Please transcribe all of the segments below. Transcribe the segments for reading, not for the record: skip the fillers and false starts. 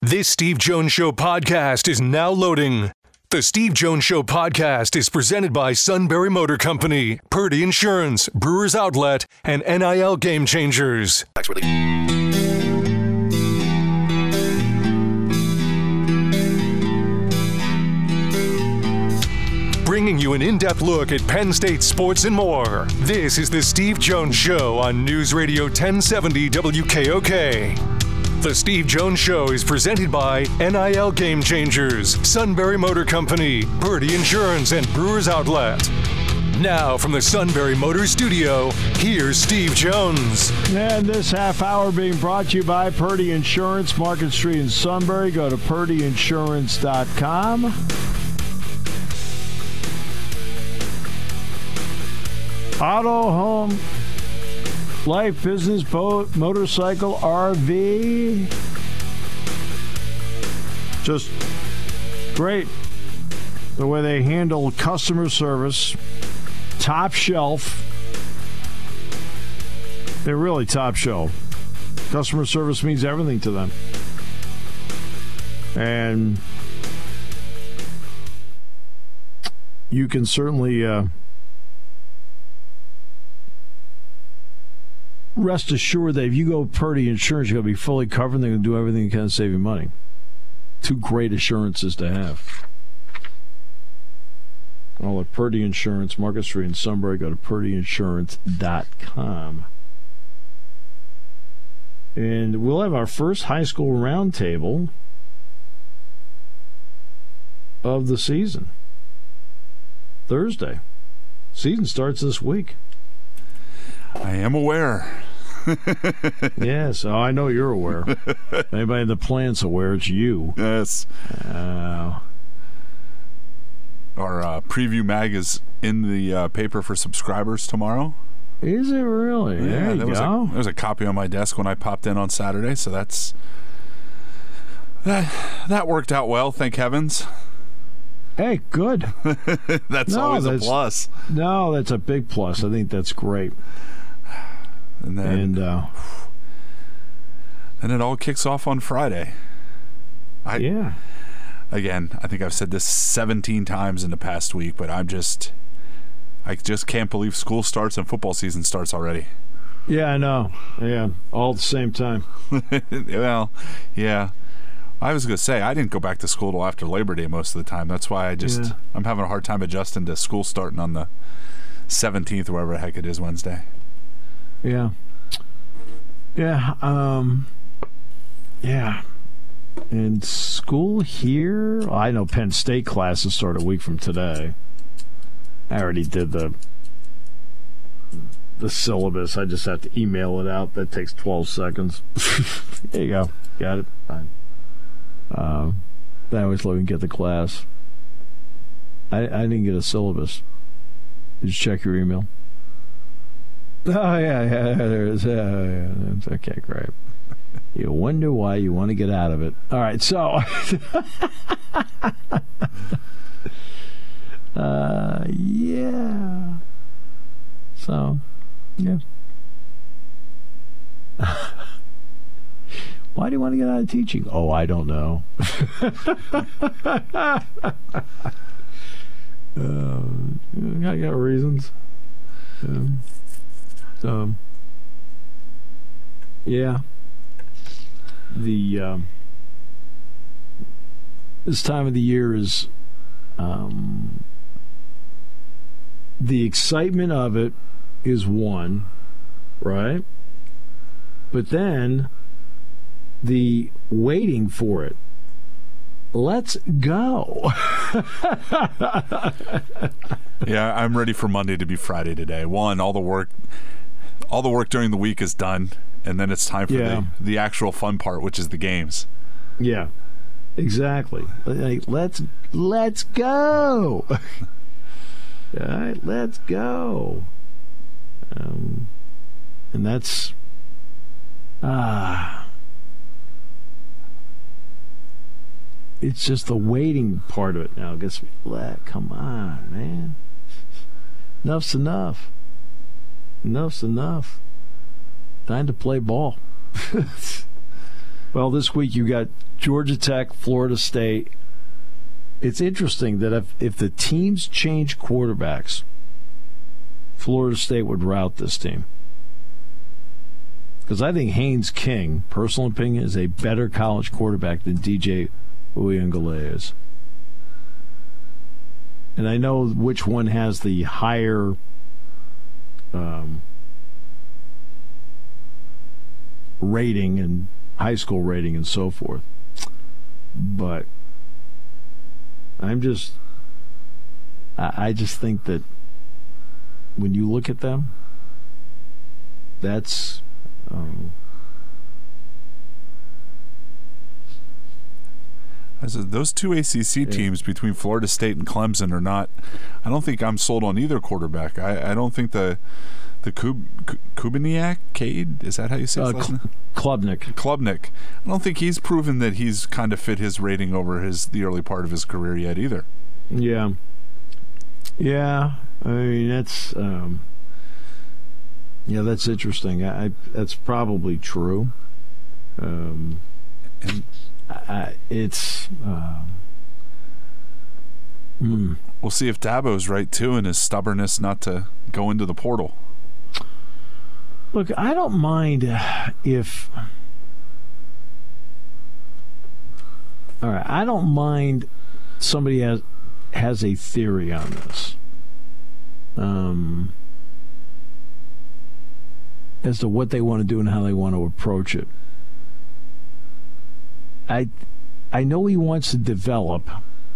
This Steve Jones Show podcast is now loading. The Steve Jones Show podcast is presented by Sunbury Motor Company, Purdy Insurance, Brewers Outlet, and NIL Game Changers. Bringing you an in-depth look at Penn State sports and more. This is the Steve Jones Show on News Radio 1070 WKOK. The Steve Jones Show is presented by NIL Game Changers, Sunbury Motor Company, Purdy Insurance, and Brewers Outlet. Now from the Sunbury Motor Studio, here's Steve Jones. And this half hour being brought to you by Purdy Insurance, Market Street in Sunbury. Go to purdyinsurance.com. Auto, home, life, business, boat, motorcycle, RV. Just great the way they handle customer service. Top shelf. They're really top shelf. Customer service means everything to them. And you can certainly rest assured that if you go Purdy Insurance, you're going to be fully covered. They're going to do everything they can to save you money. Two great assurances to have. All at Purdy Insurance, Market Street in Sunbury. Go to purdyinsurance.com. And we'll have our first high school roundtable of the season. Thursday. Season starts this week. I am aware. Yes, I know you're aware. Anybody in the plant's aware, it's you. Yes. Our preview mag is in the paper for subscribers tomorrow. Is it really? Yeah, there you go. There was a copy on my desk when I popped in on Saturday, so that worked out well, thank heavens. Hey, good. That's always a plus. No, that's a big plus. I think that's great. And then it all kicks off on Friday. Again, I think I've said this 17 times in the past week, but I just can't believe school starts and football season starts already. Yeah, I know. Yeah, all at the same time. Well, yeah. I was going to say, I didn't go back to school till after Labor Day most of the time. That's why I'm having a hard time adjusting to school starting on the 17th or whatever the heck it is, Wednesday. Yeah. Yeah. Yeah. And school here, I know Penn State classes start a week from today. I already did the syllabus. I just have to email it out. That takes 12 seconds. There you go. Got it. Fine. I always let me get the class. I didn't get a syllabus. Did you check your email? Oh, yeah, there it is. Yeah, okay, great. You wonder why you want to get out of it. All right, so... yeah. So, yeah. Why do you want to get out of teaching? Oh, I don't know. I got reasons. Yeah. This time of the year is the excitement of it is one, right? But then the waiting for it. Let's go. Yeah, I'm ready for Monday to be Friday today. One, all the work during the week is done, and then it's time for the actual fun part, which is the games. Yeah, exactly. Like, let's go. All right, let's go. And that's it's just the waiting part of it now gets me. Come on, man. Enough's enough. Enough's enough. Time to play ball. Well, this week you got Georgia Tech, Florida State. It's interesting that if the teams change quarterbacks, Florida State would rout this team. Because I think Haynes King, personal opinion, is a better college quarterback than DJ Uiagalelei is. And I know which one has the higher rating and high school rating and so forth. But I just think that when you look at them, that's those two ACC teams between Florida State and Clemson are not. I don't think I'm sold on either quarterback. I don't think the Kubiniak, Cade, is that how you say his last name? Klubnik. I don't think he's proven that he's kind of fit his rating over the early part of his career yet either. Yeah. I mean, that's that's interesting. That's probably true. We'll see if Dabo's right too in his stubbornness not to go into the portal. Look, I don't mind if. All right, I don't mind somebody has a theory on this. As to what they want to do and how they want to approach it. I know he wants to develop.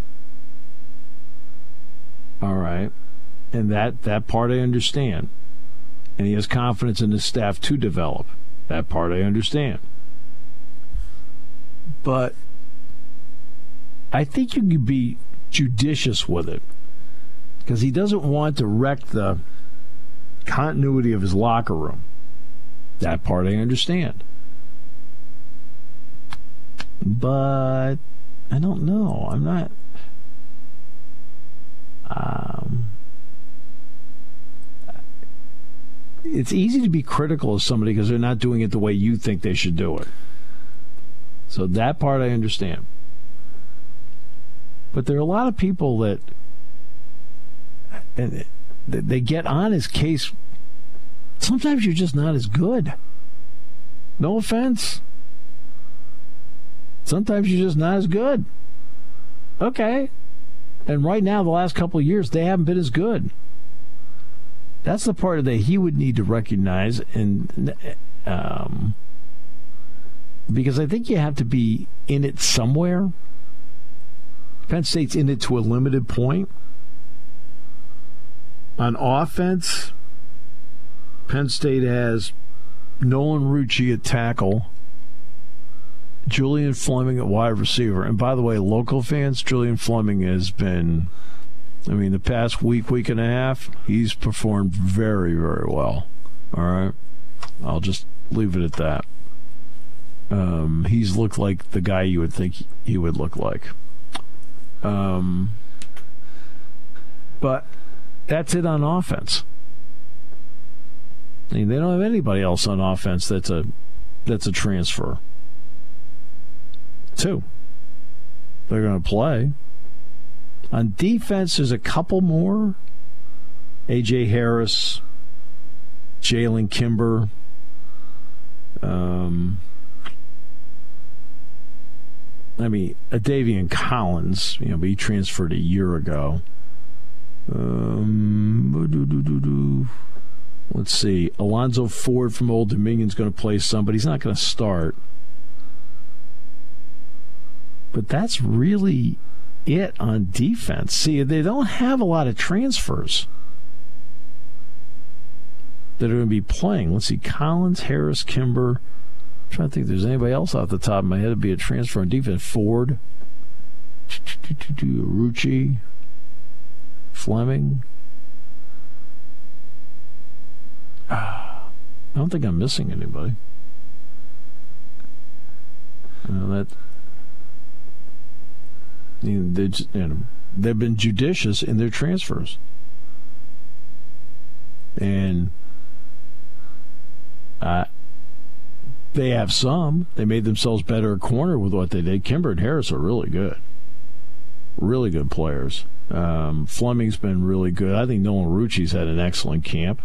All right. And that part I understand. And he has confidence in his staff to develop. That part I understand. But I think you can be judicious with it. Because he doesn't want to wreck the continuity of his locker room. That part I understand. But I don't know. I'm not. It's easy to be critical of somebody because they're not doing it the way you think they should do it. So that part I understand. But there are a lot of people that, and they get on his case. Sometimes you're just not as good. No offense. Sometimes you're just not as good. Okay. And right now, the last couple of years, they haven't been as good. That's the part that he would need to recognize, and because I think you have to be in it somewhere. Penn State's in it to a limited point. On offense, Penn State has Nolan Rucci at tackle, Julian Fleming at wide receiver. And by the way, local fans, Julian Fleming has been, the past week and a half, he's performed very, very well. All right? I'll just leave it at that. He's looked like the guy you would think he would look like. But that's it on offense. They don't have anybody else on offense that's a transfer. 2. They're going to play. On defense, there's a couple more. A.J. Harris, Jalen Kimber. Davian Collins, but he transferred a year ago. Let's see. Alonzo Ford from Old Dominion is going to play some, but he's not going to start. But that's really it on defense. See, they don't have a lot of transfers that are going to be playing. Let's see. Collins, Harris, Kimber. I'm trying to think if there's anybody else off the top of my head to be a transfer on defense. Ford. Rucci. Fleming. I don't think I'm missing anybody. They've been judicious in their transfers. they have some. They made themselves better at corner with what they did. Kimber and Harris are really good. Really good players. Fleming's been really good. I think Nolan Rucci's had an excellent camp.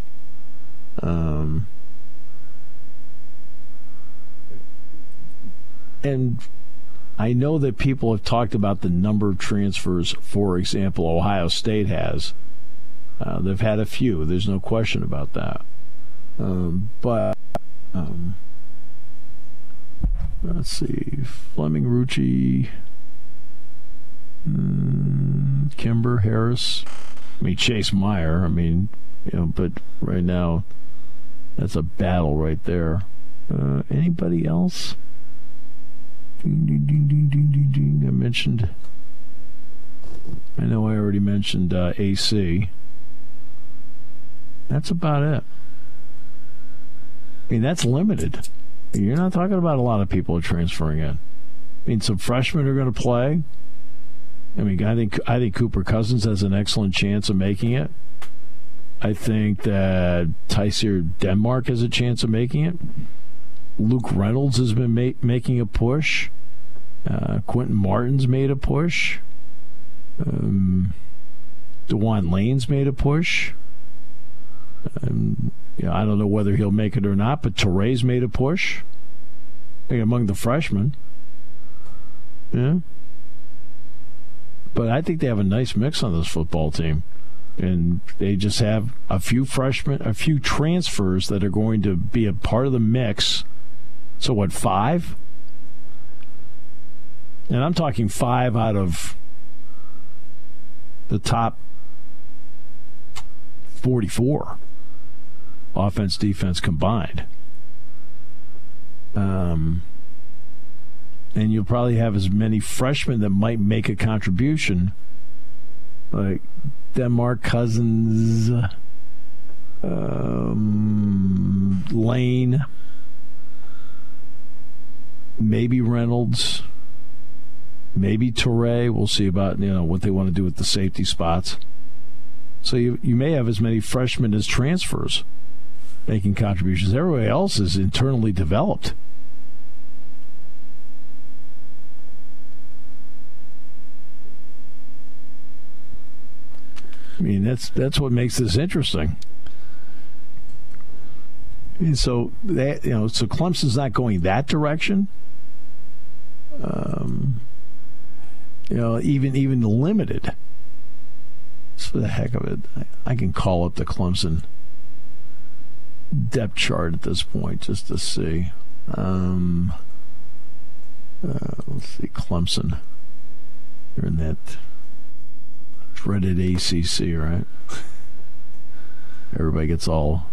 And I know that people have talked about the number of transfers, for example, Ohio State has. They've had a few. There's no question about that. But let's see. Fleming, Rucci, Kimber, Harris. I mean, Chase Meyer. I mean, but right now, that's a battle right there. Anybody else? I know I already mentioned AC. That's about it. I mean, that's limited. You're not talking about a lot of people transferring in. I mean, some freshmen are going to play. I mean, I think Cooper Cousins has an excellent chance of making it. I think that Tysier Denmark has a chance of making it. Luke Reynolds has been making a push. Quentin Martin's made a push. DeJuan Lane's made a push. I don't know whether he'll make it or not, but Torrey's made a push among the freshmen. Yeah. But I think they have a nice mix on this football team. And they just have a few freshmen, a few transfers that are going to be a part of the mix. So what, 5? And I'm talking 5 out of the top 44, offense, defense combined. And you'll probably have as many freshmen that might make a contribution, like Denmark, Cousins, Lane, maybe Reynolds, maybe Torrey. We'll see about what they want to do with the safety spots. So you may have as many freshmen as transfers making contributions. Everybody else is internally developed. I mean, that's what makes this interesting. And so that so Clemson's not going that direction. Even limited. For the heck of it, I can call up the Clemson depth chart at this point just to see. Let's see, Clemson. They're in that dreaded ACC, right? Everybody gets all...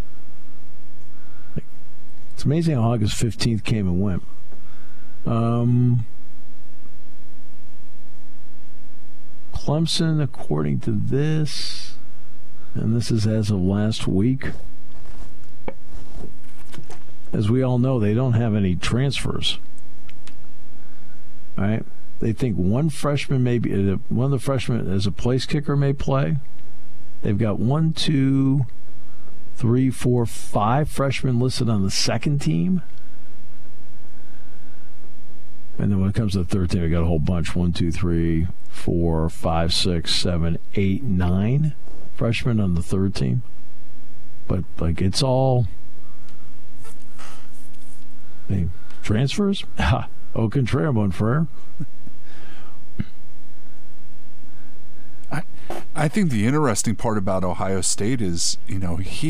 It's amazing how August 15th came and went. Clemson, according to this, and this is as of last week, as we all know, they don't have any transfers. All right? They think one of the freshmen as a place kicker may play. They've got 1, 2, 3, 4, 5 freshmen listed on the second team. And then when it comes to the third team, we got a whole bunch. 1, 2, 3, 4, 5, 6, 7, 8, 9 freshmen on the third team. But it's all transfers. Au contraire, mon frere. I think the interesting part about Ohio State is, it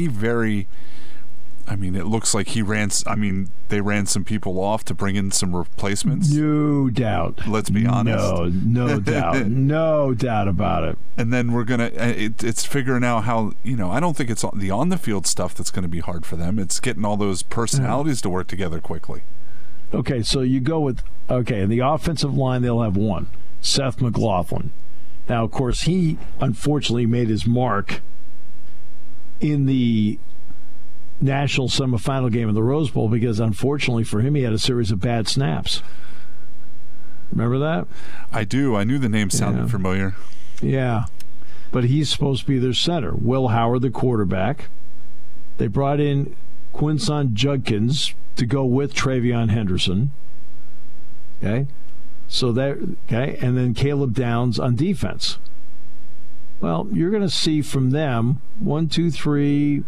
looks like they ran some people off to bring in some replacements. No doubt. Let's be honest. No doubt. No doubt about it. And then we're going to, it's figuring out how, I don't think it's the on-the-field stuff that's going to be hard for them. It's getting all those personalities to work together quickly. Okay, so you go with, in the offensive line, they'll have one, Seth McLaughlin. Now, of course, he unfortunately made his mark in the national semifinal game of the Rose Bowl because, unfortunately for him, he had a series of bad snaps. Remember that? I do. I knew the name sounded familiar. Yeah. But he's supposed to be their center. Will Howard, the quarterback. They brought in Quinson Judkins to go with TreVeyon Henderson. Okay? And then Caleb Downs on defense. Well, you're going to see from them 1, 2, 3,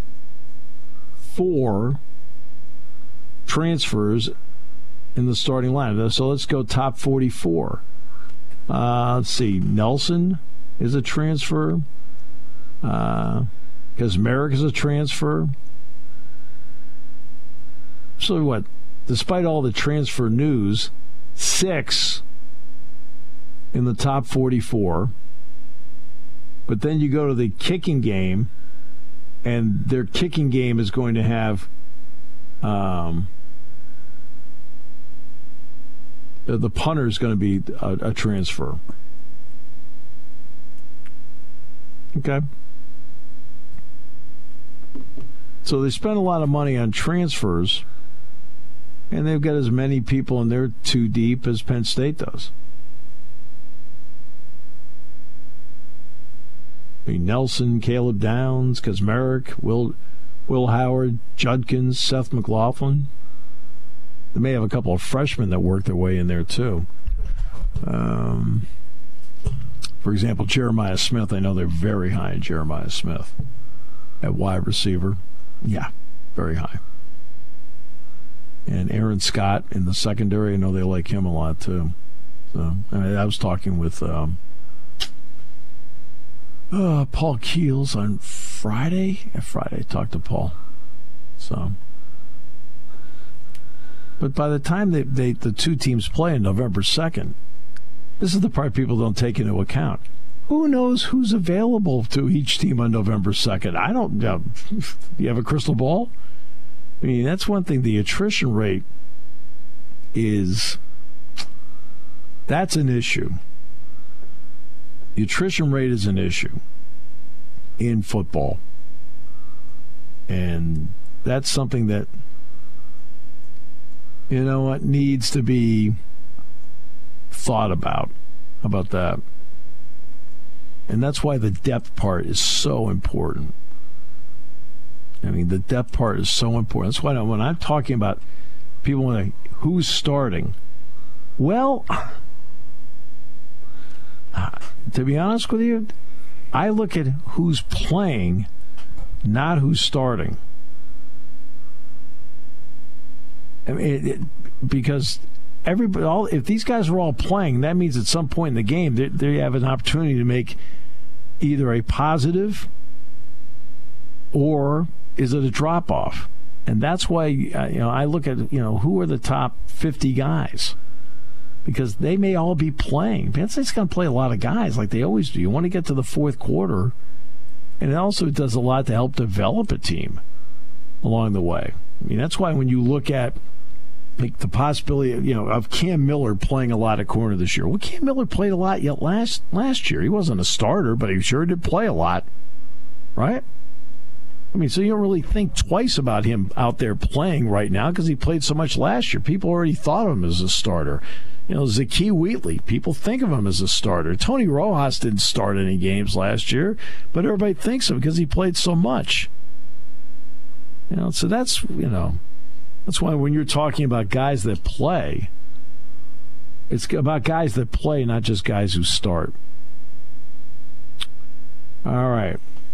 4 transfers in the starting lineup. So let's go top 44. Let's see. Nelson is a transfer. Kazmarek is a transfer. So what? Despite all the transfer news, 6 in the top 44. But then you go to the kicking game, and their kicking game is going to have the punter is going to be a transfer. Okay. So they spend a lot of money on transfers, and they've got as many people in there too deep as Penn State does. I mean, Nelson, Caleb Downs, Kazmarek, Will Howard, Judkins, Seth McLaughlin. They may have a couple of freshmen that work their way in there, too. For example, Jeremiah Smith. I know they're very high in Jeremiah Smith at wide receiver. Yeah, very high. And Aaron Scott in the secondary. I know they like him a lot, too. So I was talking with Paul Keels on Friday. I talked to Paul. So... But by the time the two teams play on November 2nd, this is the part people don't take into account. Who knows who's available to each team on November 2nd? I don't. Do you have a crystal ball? I mean, that's one thing. The attrition rate that's an issue. The attrition rate is an issue in football. And that's something that, you know what, needs to be thought about that. And that's why the depth part is so important. I mean, the depth part is so important. That's why when I'm talking about people who's starting, well, to be honest with you, I look at who's playing, not who's starting. I mean, because if these guys are all playing, that means at some point in the game they have an opportunity to make either a positive or is it a drop off, and that's why I look at who are the top 50 guys, because they may all be playing. Penn State's going to play a lot of guys like they always do. You want to get to the fourth quarter, and it also does a lot to help develop a team along the way. I mean, that's why when you look at the possibility of Cam Miller playing a lot of corner this year. Well, Cam Miller played a lot last year. He wasn't a starter, but he sure did play a lot, right? I mean, so you don't really think twice about him out there playing right now because he played so much last year. People already thought of him as a starter. Zakee Wheatley, people think of him as a starter. Tony Rojas didn't start any games last year, but everybody thinks of him because he played so much. So that's why when you're talking about guys that play, it's about guys that play, not just guys who start. All right.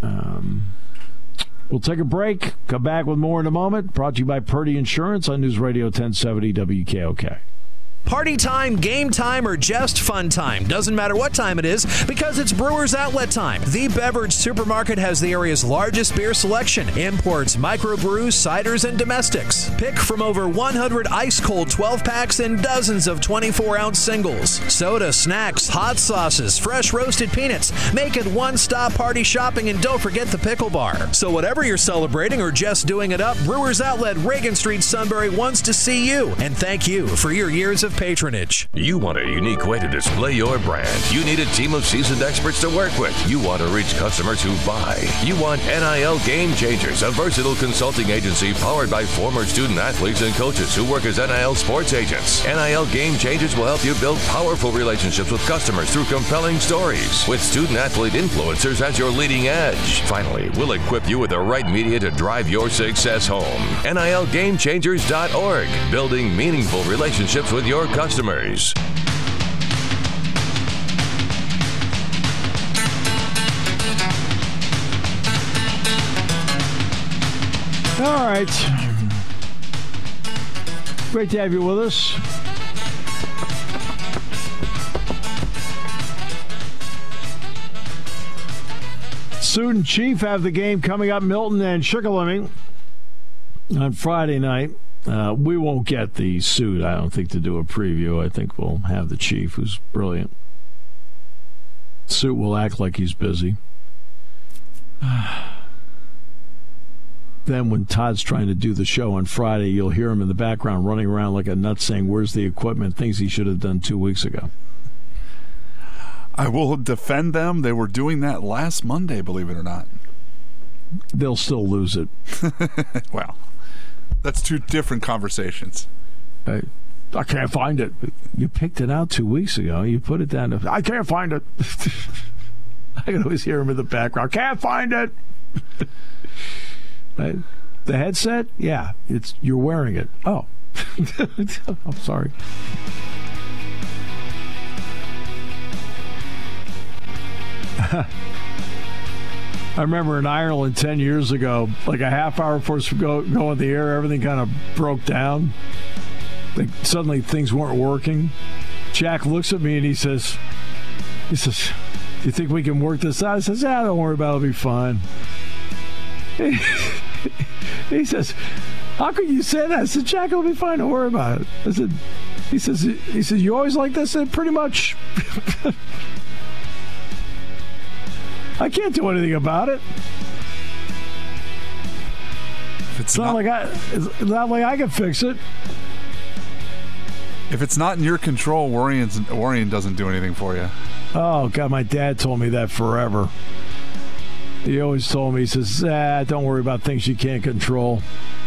We'll take a break. Come back with more in a moment. Brought to you by Purdy Insurance on News Radio 1070 WKOK. Party time, game time, or just fun time. Doesn't matter what time it is because it's Brewers Outlet time. The Beverage Supermarket has the area's largest beer selection. Imports, microbrews, ciders, and domestics. Pick from over 100 ice-cold 12-packs and dozens of 24-ounce singles. Soda, snacks, hot sauces, fresh roasted peanuts. Make it one-stop party shopping, and don't forget the pickle bar. So whatever you're celebrating or just doing it up, Brewers Outlet, Reagan Street, Sunbury wants to see you and thank you for your years of patronage. You want a unique way to display your brand. You need a team of seasoned experts to work with. You want to reach customers who buy. You want NIL Game Changers, a versatile consulting agency powered by former student athletes and coaches who work as NIL sports agents. NIL Game Changers will help you build powerful relationships with customers through compelling stories, with student athlete influencers as your leading edge. Finally, we'll equip you with the right media to drive your success home. NILGameChangers.org, building meaningful relationships with your customers. All right. Great to have you with us. Student Chief have the game coming up, Milton and Shikellamy, on Friday night. We won't get the suit, I don't think, to do a preview. I think we'll have the Chief, who's brilliant. Suit will act like he's busy. Then when Todd's trying to do the show on Friday, you'll hear him in the background running around like a nut saying, where's the equipment, things he should have done 2 weeks ago. I will defend them. They were doing that last Monday, believe it or not. They'll still lose it. Well, that's two different conversations. I can't find it. You picked it out 2 weeks ago. You put it down. I can't find it. I can always hear him in the background. Can't find it. Right? The headset? Yeah, you're wearing it. Oh. I'm sorry. I remember in Ireland 10 years ago, like a half hour before going on the air, everything kind of broke down. Like suddenly things weren't working. Jack looks at me and he says, do you think we can work this out? I says, don't worry about it. It'll be fine. He says, how could you say that? I said, Jack, it'll be fine. Don't worry about it. I said, he says, you always like this? I said, pretty much. I can't do anything about it. It's not like I can fix it. If it's not in your control, worrying doesn't do anything for you. Oh, God, my dad told me that forever. He always told me, he says, don't worry about things you can't control.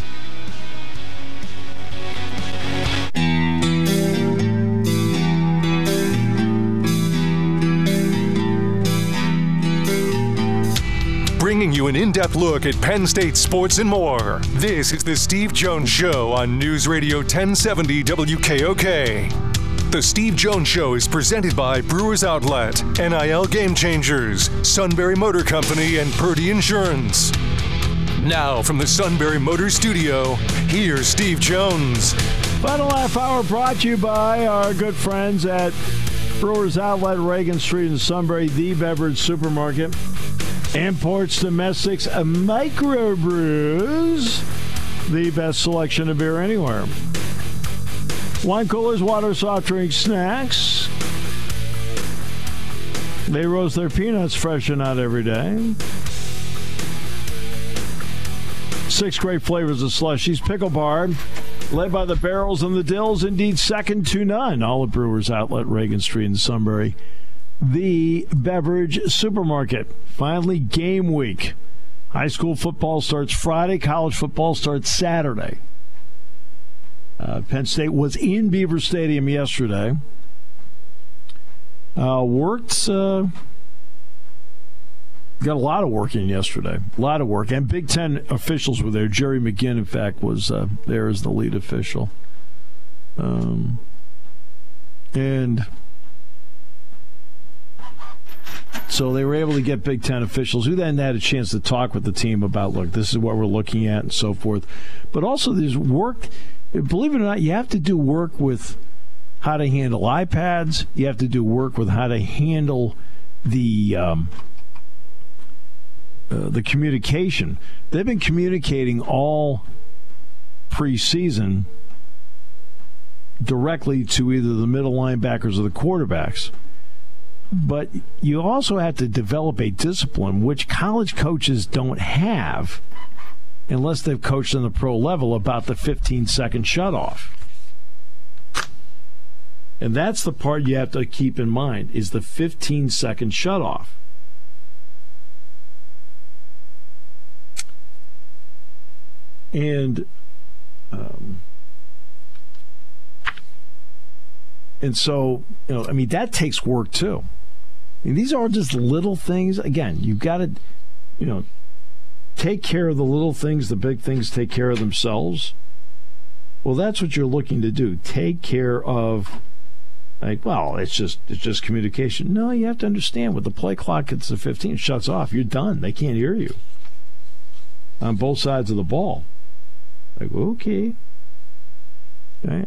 Bringing you an in-depth look at Penn State sports and more. This is the Steve Jones Show on News Radio 1070 WKOK. The Steve Jones Show is presented by Brewers Outlet, NIL Game Changers, Sunbury Motor Company, and Purdy Insurance. Now from the Sunbury Motor Studio, here's Steve Jones. Final half hour brought to you by our good friends at Brewers Outlet, Reagan Street in Sunbury, the beverage supermarket. Imports, domestics, microbrews, the best selection of beer anywhere. Wine coolers, water, soft drinks, snacks. They roast their peanuts fresh and not every day. 6 great flavors of slushies. Pickle Bar, led by the barrels and the dills, indeed second to none. All at Brewers Outlet, Reagan Street in Sunbury, the beverage supermarket. Finally, game week. High school football starts Friday. College football starts Saturday. Penn State was in Beaver Stadium yesterday. Got a lot of work in yesterday. A lot of work. And Big Ten officials were there. Jerry McGinn, in fact, was there as the lead official. And so they were able to get Big Ten officials who then had a chance to talk with the team about, look, this is what we're looking at and so forth. But also there's work, believe it or not, you have to do work with how to handle iPads. You have to do work with how to handle the communication. They've been communicating all preseason directly to either the middle linebackers or the quarterbacks. But you also have to develop a discipline, which college coaches don't have unless they've coached on the pro level, about the 15-second shutoff. And that's the part you have to keep in mind, is the 15-second shutoff. And so, that takes work too. These are just little things. Again, you've got to, take care of the little things. The big things take care of themselves. Well, that's what you're looking to do. Take care of, it's just communication. No, you have to understand, with the play clock gets to 15, it shuts off. You're done. They can't hear you on both sides of the ball. Okay. Right?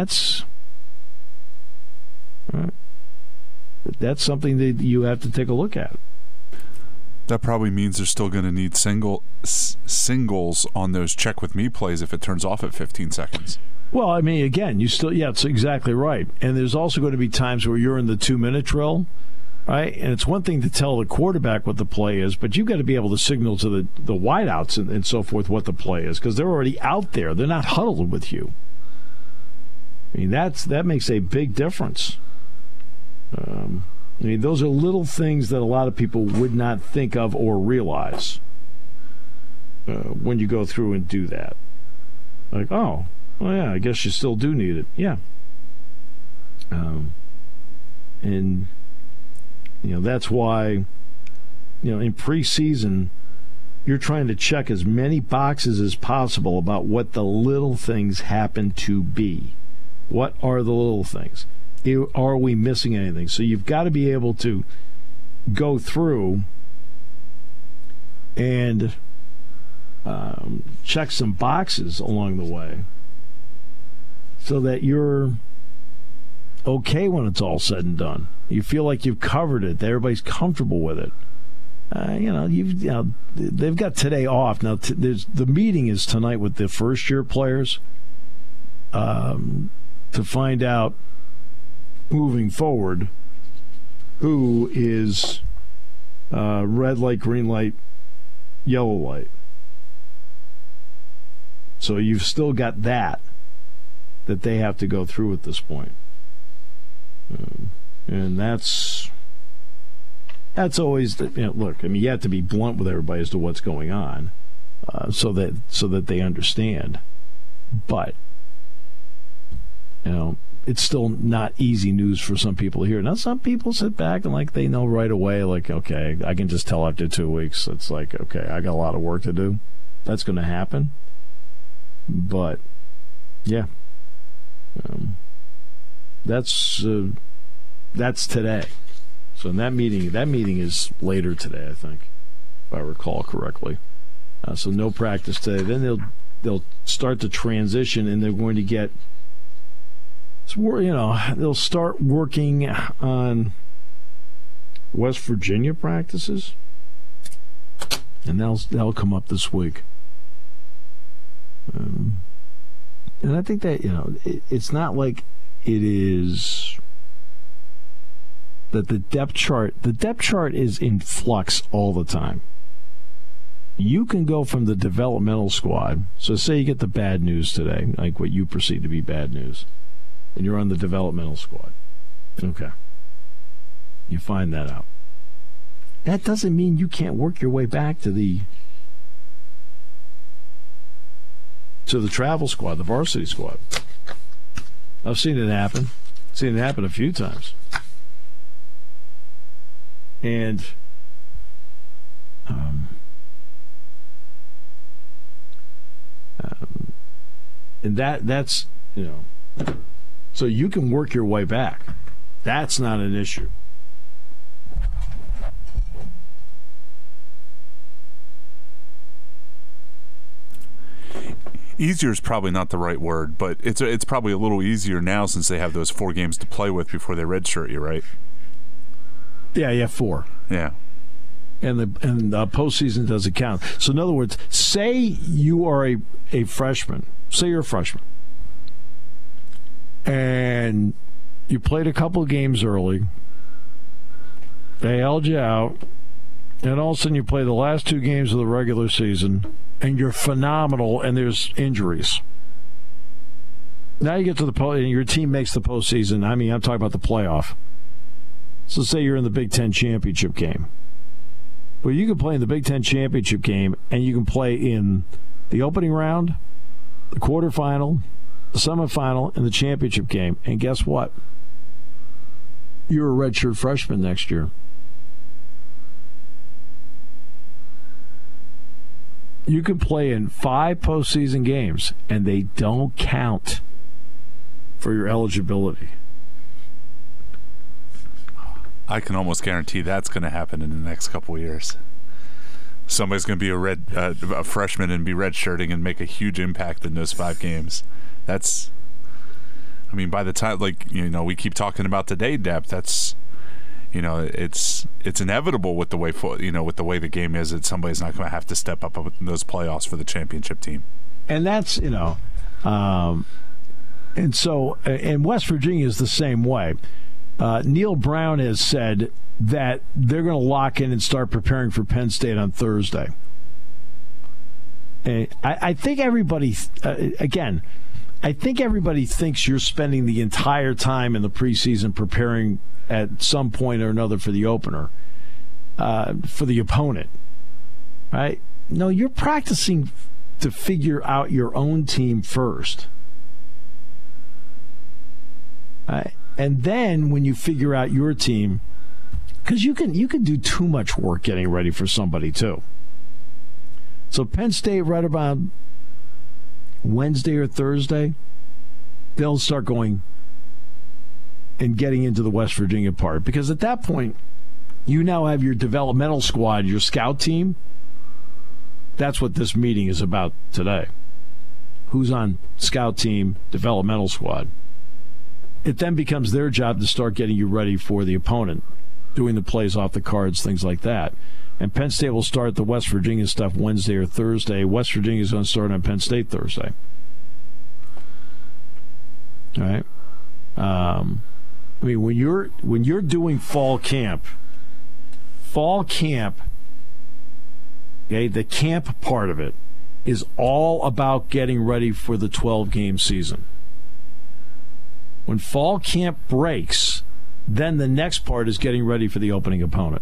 That's something that you have to take a look at. That probably means they're still going to need singles on those check with me plays if it turns off at 15 seconds. Well, again, it's exactly right. And there's also going to be times where you're in the 2-minute drill, right? And it's one thing to tell the quarterback what the play is, but you've got to be able to signal to the wideouts and so forth what the play is, because they're already out there. They're not huddled with you. That makes a big difference. Those are little things that a lot of people would not think of or realize when you go through and do that. I guess you still do need it. Yeah. And that's why, in preseason, you're trying to check as many boxes as possible about what the little things happen to be. What are the little things? Are we missing anything? So you've got to be able to go through and check some boxes along the way so that you're okay when it's all said and done. You feel like you've covered it, that everybody's comfortable with it. They've got today off. Now, the meeting is tonight with the first-year players to find out, moving forward, who is red light, green light, yellow light. So you've still got that they have to go through at this point. And that's always, look, you have to be blunt with everybody as to what's going on so that they understand. But, it's still not easy news for some people to hear. Now, some people sit back and they know right away, okay, I can just tell after 2 weeks. It's okay, I got a lot of work to do. That's going to happen. But, yeah. That's today. So in that meeting is later today, I think, if I recall correctly. So no practice today. Then they'll start to transition, and they're going to get, they'll start working on West Virginia practices, and that'll come up this week. And I think that it's not like it is that the depth chart is in flux all the time. You can go from the developmental squad. So say you get the bad news today, like what you perceive to be bad news, and you're on the developmental squad. Okay. You find that out. That doesn't mean you can't work your way back to the travel squad, the varsity squad. I've seen it happen. Seen it happen a few times. And that's so you can work your way back. That's not an issue. Easier is probably not the right word, but it's probably a little easier now since they have those 4 games to play with before they redshirt you, right? Yeah, you have 4. Yeah. And the postseason doesn't count. So in other words, say you are a freshman. Say you're a freshman. And you played a couple of games early. They held you out. And all of a sudden you play the last 2 games of the regular season, and you're phenomenal, and there's injuries. Now you get to and your team makes the postseason. I mean, I'm talking about the playoff. So say you're in the Big Ten championship game. Well, you can play in the Big Ten championship game, and you can play in the opening round, the quarterfinal, the semifinal, and the championship game. And guess what? You're a redshirt freshman next year. You can play in 5 postseason games, and they don't count for your eligibility. I can almost guarantee that's going to happen in the next couple of years. Somebody's going to be a freshman and be redshirting and make a huge impact in those 5 games. That's, I mean, by the time, we keep talking about today depth. That's, it's inevitable with the way with the way the game is that somebody's not going to have to step up in those playoffs for the championship team. And that's and so West Virginia is the same way. Neil Brown has said that they're going to lock in and start preparing for Penn State on Thursday. And I think everybody, I think everybody thinks you're spending the entire time in the preseason preparing at some point or another for the opener, for the opponent, right? No, you're practicing to figure out your own team first. And then when you figure out your team, because you can do too much work getting ready for somebody too. So Penn State, right about Wednesday or Thursday, they'll start going and getting into the West Virginia part. Because at that point, you now have your developmental squad, your scout team. That's what this meeting is about today. Who's on scout team, developmental squad. It then becomes their job to start getting you ready for the opponent, doing the plays off the cards, things like that. And Penn State will start the West Virginia stuff Wednesday or Thursday. West Virginia is going to start on Penn State Thursday. All right. I mean, when you're doing fall camp, okay, the camp part of it is all about getting ready for the 12-game season. When fall camp breaks, then the next part is getting ready for the opening opponent.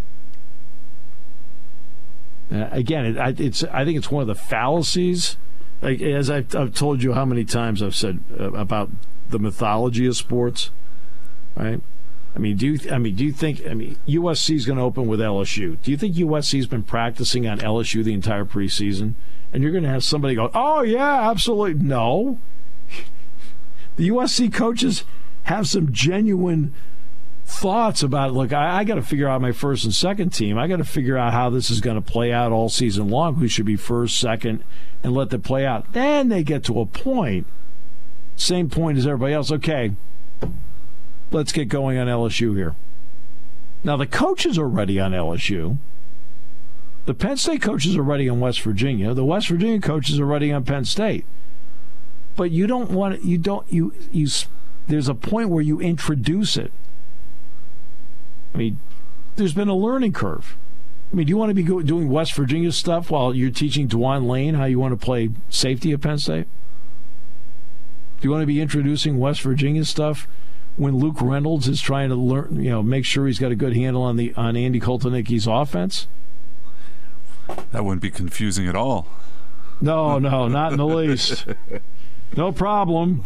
Again, I think it's one of the fallacies. Like, as I've told you how many times I've said about the mythology of sports, right? I mean, do you think USC is going to open with LSU? Do you think USC's been practicing on LSU the entire preseason? And you're going to have somebody go, "Oh yeah, absolutely." No. The USC coaches have some genuine thoughts about, look, I got to figure out my first and second team. I got to figure out how this is going to play out all season long, who should be first, second, and let them play out. Then they get to a point, same point as everybody else. Okay, let's get going on LSU here. Now, the coaches are ready on LSU. The Penn State coaches are ready on West Virginia. The West Virginia coaches are ready on Penn State. But you don't want it, there's a point where you introduce it. I mean, there's been a learning curve. I mean, do you want to be doing West Virginia stuff while you're teaching Dwan Lane how you want to play safety at Penn State? Do you want to be introducing West Virginia stuff when Luke Reynolds is trying to learn, make sure he's got a good handle on Andy Koltonicki's offense? That wouldn't be confusing at all. No, not in the least. No problem.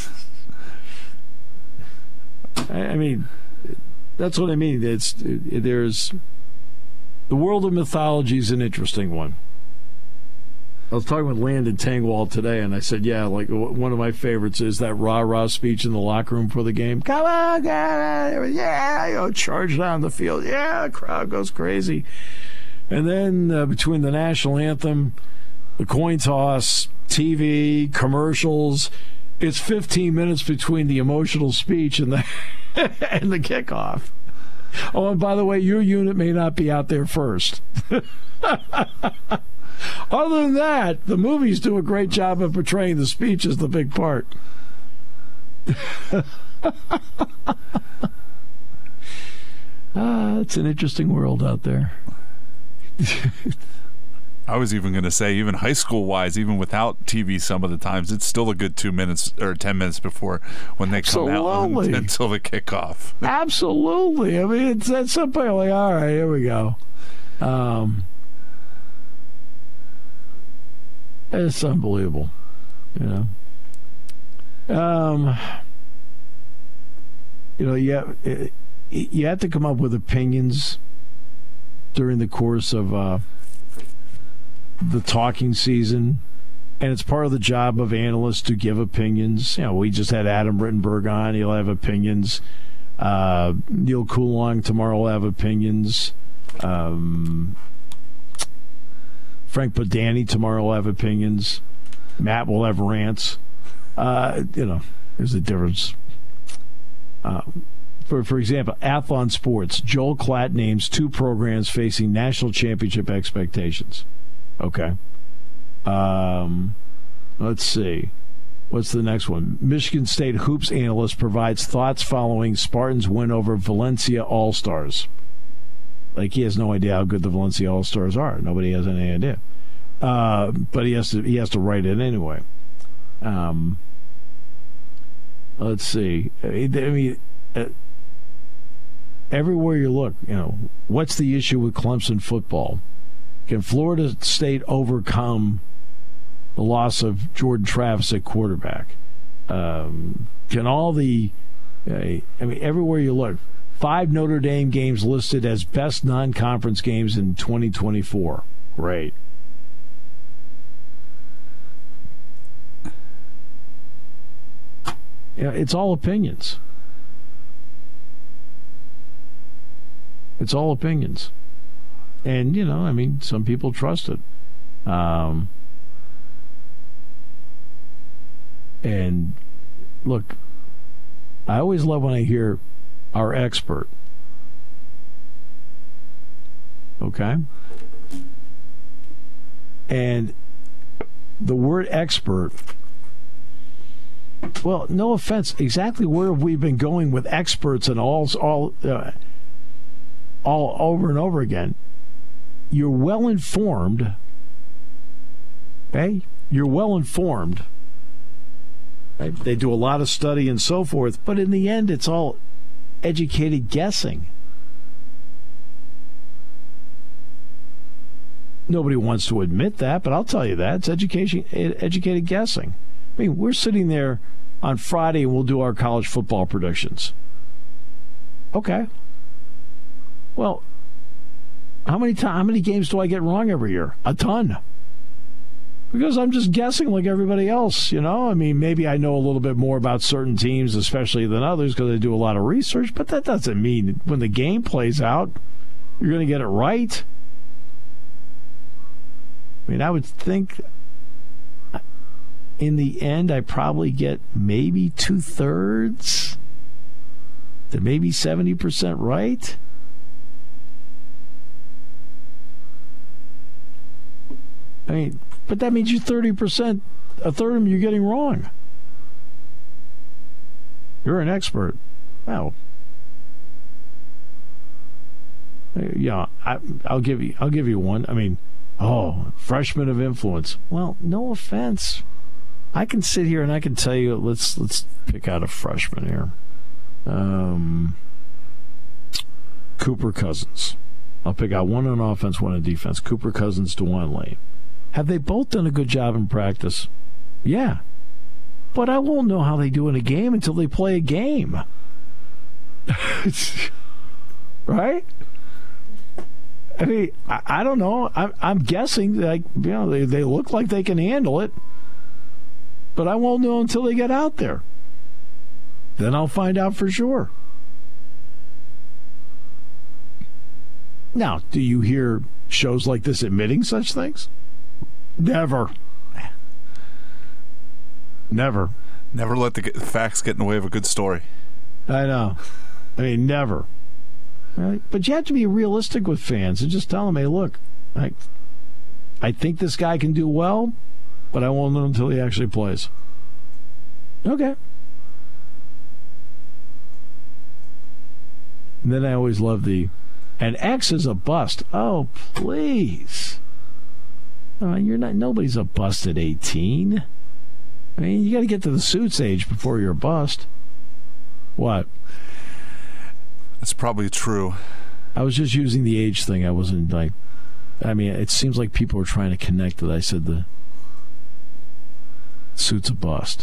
I mean, that's what I mean. There's the world of mythology is an interesting one. I was talking with Landon Tangwall today, and I said, yeah, like one of my favorites is that rah-rah speech in the locker room for the game. Come on, guys. Yeah, charge down the field. Yeah, the crowd goes crazy. And then between the national anthem, the coin toss, TV, commercials, it's 15 minutes between the emotional speech and the and the kickoff. Oh, and by the way, your unit may not be out there first. Other than that, the movies do a great job of portraying the speech as the big part. It's an interesting world out there. I was even going to say, even high school wise, even without TV, some of the times it's still a good 2 minutes or 10 minutes before when they come out until the kickoff. Absolutely. I mean, it's at some point like, all right, here we go. It's unbelievable, you know. You have to come up with opinions during the course of the talking season, and it's part of the job of analysts to give opinions. You know, we just had Adam Rittenberg on; he'll have opinions. Neil Coulon tomorrow will have opinions. Frank Bodani tomorrow will have opinions. Matt will have rants. There's a difference. For example, Athlon Sports, Joel Klatt names 2 programs facing national championship expectations. Okay. Let's see. What's the next one? Michigan State hoops analyst provides thoughts following Spartans win over Valencia All-Stars. Like, he has no idea how good the Valencia All-Stars are. Nobody has any idea. But he has to write it anyway. Let's see. I mean, everywhere you look, what's the issue with Clemson football? Can Florida State overcome the loss of Jordan Travis at quarterback? Can all the... everywhere you look, 5 Notre Dame games listed as best non-conference games in 2024. Great. It's all opinions. It's all opinions. And, some people trust it. And, look, I always love when I hear our expert. Okay? And the word expert, well, no offense, exactly where have we been going with experts and all over and over again? You're well informed, okay? You're well informed. Right? They do a lot of study and so forth, but in the end, it's all educated guessing. Nobody wants to admit that, but I'll tell you that. It's educated guessing. I mean, we're sitting there on Friday and we'll do our college football predictions. Okay. Well, how many games do I get wrong every year? A ton. Because I'm just guessing like everybody else, I mean, maybe I know a little bit more about certain teams, especially than others, because I do a lot of research, but that doesn't mean when the game plays out, you're going to get it right. I mean, I would think in the end, I probably get maybe 2/3 to maybe 70% right. I mean, but that means you 30%, a third of them you're getting wrong. You're an expert. Well, yeah, I'll give you one. I mean, freshman of influence. Well, no offense. I can sit here and I can tell you, let's pick out a freshman here. Cooper Cousins. I'll pick out one on offense, one on defense. Cooper Cousins, DeJuan Lane. Have they both done a good job in practice? Yeah. But I won't know how they do in a game until they play a game. Right? I mean, I don't know. I'm guessing, they look like they can handle it. But I won't know until they get out there. Then I'll find out for sure. Now, do you hear shows like this admitting such things? Never. Never. Never let the facts get in the way of a good story. I know. I mean, never. Right? But you have to be realistic with fans and just tell them, hey, look, I think this guy can do well, but I won't know until he actually plays. Okay. And then I always love and X is a bust. Oh, please. Nobody's a bust at 18. I mean, you got to get to the suits age before you're a bust. What? That's probably true. I was just using the age thing. I wasn't like... I mean, it seems like people are trying to connect it. I said the suit's a bust.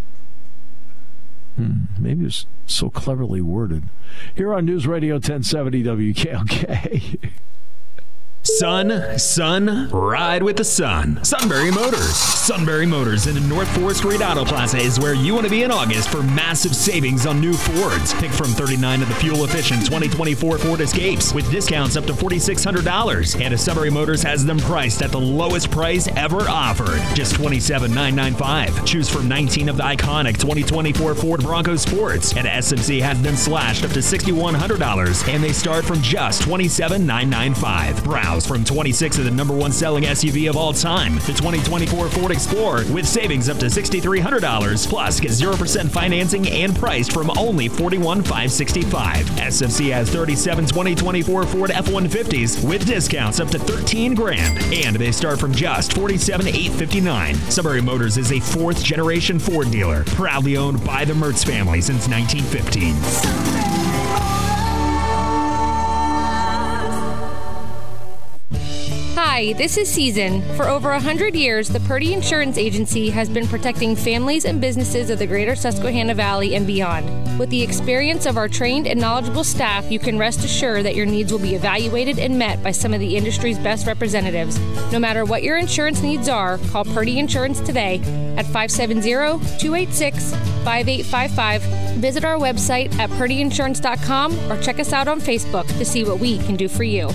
Maybe it was so cleverly worded. Here on News Radio 1070 WKOK. Sun, ride with the sun. Sunbury Motors. Sunbury Motors in the North 4th Street Auto Plaza is where you want to be in August for massive savings on new Fords. Pick from 39 of the fuel-efficient 2024 Ford Escapes with discounts up to $4,600. And Sunbury Motors has them priced at the lowest price ever offered. Just $27,995. Choose from 19 of the iconic 2024 Ford Bronco Sports. And SMC has them slashed up to $6,100. And they start from just $27,995. Browse from 26 of the number one selling SUV of all time, the 2024 Ford Explorer, with savings up to $6,300. Plus, get 0% financing and priced from only $41,565. SMC has 37 2024 Ford F-150s with discounts up to $13,000, and they start from just $47,859. Sunbury Motors is a fourth-generation Ford dealer, proudly owned by the Mertz family since 1915. Hi, this is Season. For over 100 years, the Purdy Insurance Agency has been protecting families and businesses of the greater Susquehanna Valley and beyond. With the experience of our trained and knowledgeable staff, you can rest assured that your needs will be evaluated and met by some of the industry's best representatives. No matter what your insurance needs are, call Purdy Insurance today at 570-286-5855. Visit our website at purdyinsurance.com or check us out on Facebook to see what we can do for you.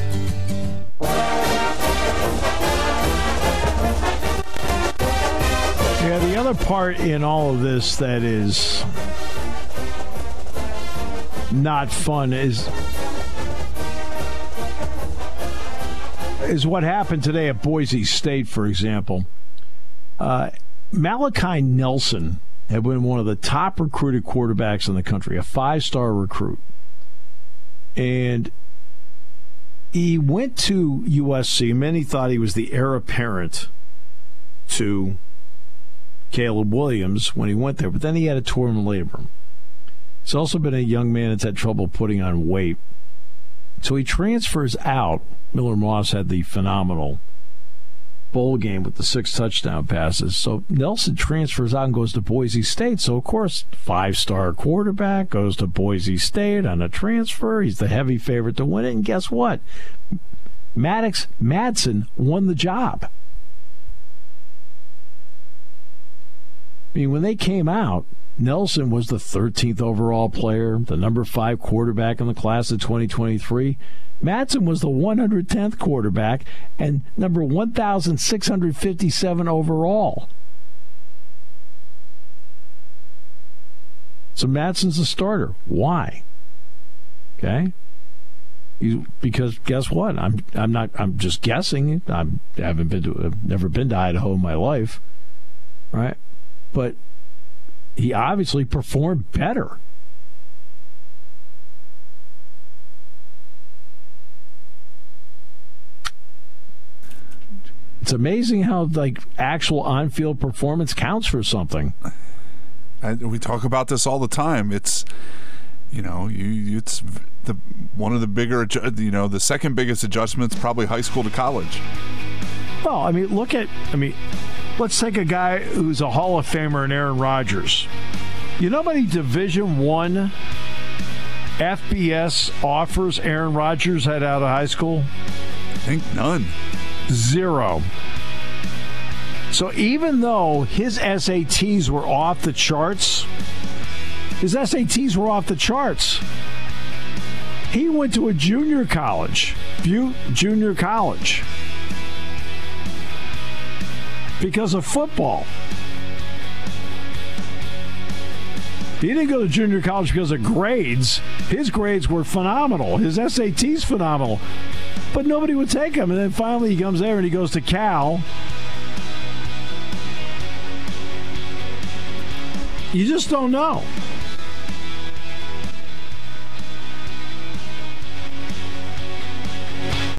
Yeah, the other part in all of this that is not fun is what happened today at Boise State, for example. Malachi Nelson had been one of the top recruited quarterbacks in the country, a 5-star recruit. And he went to USC. Many thought he was the heir apparent to Caleb Williams when he went there, but then he had a torn labrum. He's also been a young man that's had trouble putting on weight. So he transfers out. Miller Moss had the phenomenal bowl game with the 6 touchdown passes. So Nelson transfers out and goes to Boise State. So, of course, 5-star quarterback goes to Boise State on a transfer. He's the heavy favorite to win it. And guess what? Maddox Madsen won the job. I mean, when they came out, Nelson was the 13th overall player, the number 5 quarterback in the class of 2023. Madsen was the 110th quarterback and number 1,657 overall. So Madsen's the starter. Why? Okay. Because guess what? I'm just guessing. I've never been to Idaho in my life, right? But he obviously performed better. It's amazing how actual on-field performance counts for something. We talk about this all the time. It's it's one of the bigger, the second biggest adjustments, probably high school to college. Well, let's take a guy who's a Hall of Famer in Aaron Rodgers. You know how many Division I FBS offers Aaron Rodgers had out of high school? I think none. 0. So even though his SATs were off the charts, he went to a junior college, Butte Junior College, because of football. He didn't go to junior college because of grades. His grades were phenomenal. His SAT's phenomenal. But nobody would take him. And then finally he comes there and he goes to Cal. You just don't know.